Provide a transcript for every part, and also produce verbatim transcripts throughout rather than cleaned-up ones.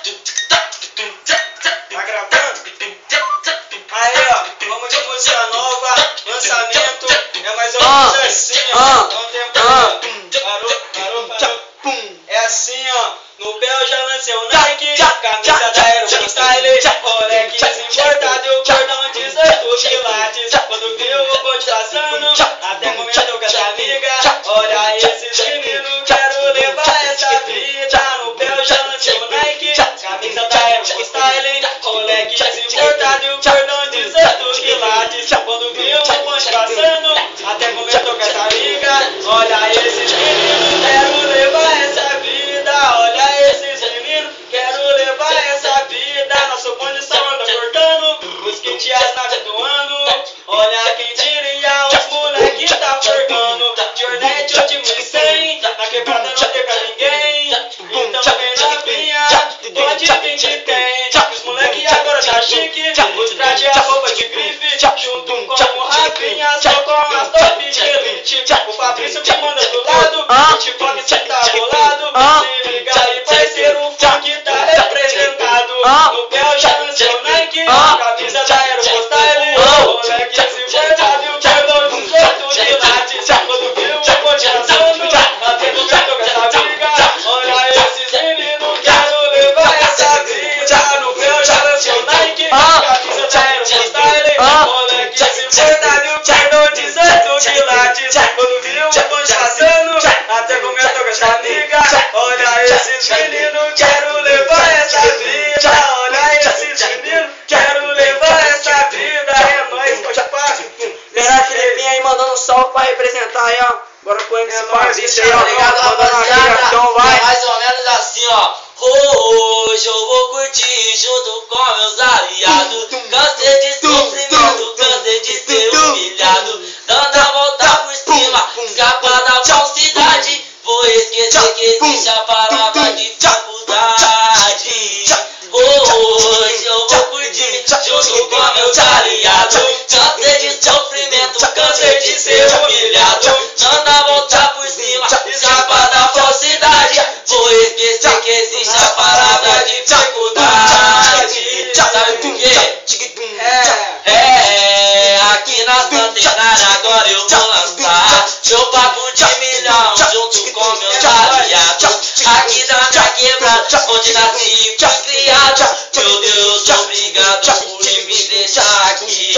Tá gravando? Aí, ó, vamos de música nova, lançamento. É mais ou menos assim, ó. Dá um tempo aí. Parou, parou, parou. É assim, ó. No Bel já lancei o Nike, camisa da Aero Style, Rolex importado e o cordão dezoito quilates. Quando viu o bonde passando, até comentou com essa amiga. Olha esses meninos, quero levar essa vida. No Bel já lancei o Nike, camisa da Aero Style, Rolex importado e o cordão dezoito quilates. Quando viu o bonde passando, até comentou com essa amiga. Olha esses meninos, quero levar essa vida. Olha esses meninos, quero levar essa vida. Nosso bonde só anda cortando, os kits as naves doando. Olha quem diria, os moleque tá forgando. De Hornet ou de mil cem, na quebrada não tem pra ninguém. Então vem novinha, pode vir que tem. Os moleque agora tá chique, os trade é roupa de grife. Junto com o Rafinha, só com as top de elite. O Fabrício que manda do lado, o TikTok cê tá bolado. Se liga aí, parceiro, o funk tá representado. No Bel já lancei o Nike, camisa da Aero Style, Rolex importado e o cordão dezoito quilates. Quando viu o bonde passando, até no vento com essa briga. Olha esses meninos, quero levar essa vida. No Bel já lancei o Nike, camisa da Aero Style, Rolex importado e o cordão dezoito quilates. Quando viu o bonde passando, até comentou com essa amiga. Olha esses meninos, quero levar essa vida. Olha esses meninos, quero levar essa vida. É nóis, pode pá. Menor Filipinho aí mandando um salve pra representar aí, ó. Bora com o M C Fabrício aí, ó. Obrigado, rapaziada. É mais ou menos assim, ó. Hoje eu vou curtir junto com meus aliados. Cansei de sofrimento, cansei de ser humilhado. Dando a volta por cima, escapar da falsidade. Vou esquecer que existe a palavra dificuldade. Hoje eu vou curtir junto com meus aliados. Cansei de sofrimento, cansei de ser humilhado. Dando a volta por cima, escapar da falsidade. Vou esquecer que existe a palavra dificuldade. Sabe por quê? É, é, aqui na Centenária agora eu vou lançar meu papo de milhão junto com meus aliados. Aqui da minha quebrada, onde nasci e fui criado. Meu Deus, obrigado por me deixar aqui.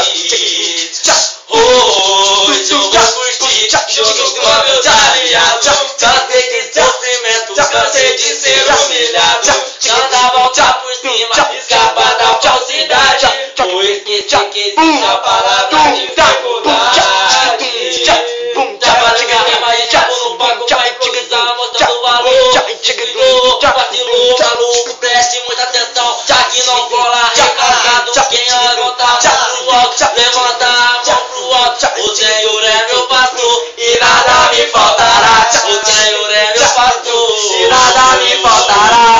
Hoje eu vou curtir junto com meus aliados. Cansei de sofrimento, cansei de ser humilhado. Dando a volta por cima, escapar da falsidade. Vou esquecer que existe a palavra dificuldade. Trabalhando a rima e tipo no banco pra improvisar, mostrando valor. Vacilou, vacilou, maluco, preste muita atenção. Aqui não cola recalcado, quem levanta a mão pro alto, levanta a mão pro alto. O Senhor é meu pastor e nada me faltará. O Senhor é meu pastor e nada me faltará.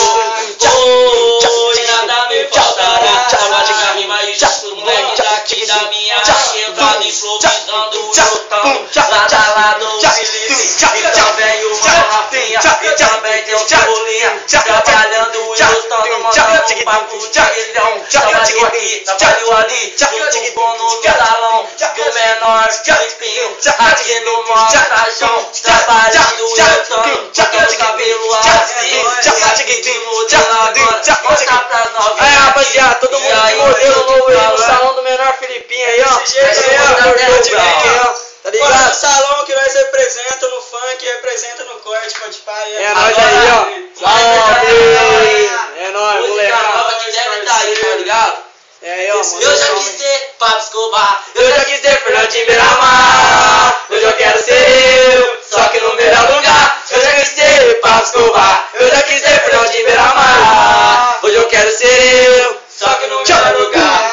Oh, e nada me faltará. Trabalhando a rima e tipo no moleque daqui da minha quebrada, improvisando o jotão. Lado a lado, Felipe, e também o Mano Rafinha, e também tem o Cebolinha. Trabalhando eu estando mandando um papo de milhão. Trabalho aqui, trabalho ali, junto com no salão. Do menor Filipinho, aqui no Montajão. Trabalhando eu estando, com meus cabelos assim. Esse modelo agora, mostra pras novinhas. Aí, rapaziada, todo mundo de modelo novo aí no salão do menor Filipinho aí, ó. Desse jeito aí, ó. Tá ligado? No salão que nós representa no funk, representa no corte, pode pá. É nóis aí, ó. Salve! É nóis, Música nova moleque. que deve tá aí, tá ligado? É aí, ó, mano. Eu já quis ser Pablo Escobar, Eu já quis ser Fernando de Miramar. Hoje eu quero ser eu, só que no melhor lugar. Eu já quis ser Pablo Escobar. Eu já quis ser Fernando de Miramar. Hoje eu quero ser eu, só que no melhor lugar.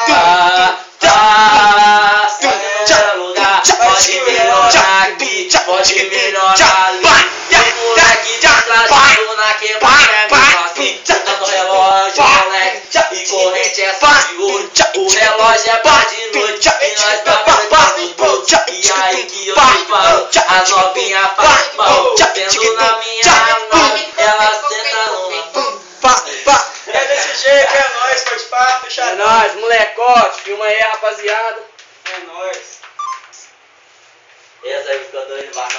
Ah, só que no melhor lugar. Pode melhorar aqui, pode melhorar ali. O moleque de trazendo na quebrada é meu assim. Dando relógio, moleque, e corrente é só de ouro. O relógio é pra de noite, e nós tá perdendo bolso. E aí que eu te falo, as novinhas fazem mal. Sendo na minha nave, ela senta no... pode pá, É fechadão. nóis, molecote, filma aí, rapaziada. É nóis. Essa aí ficou doido,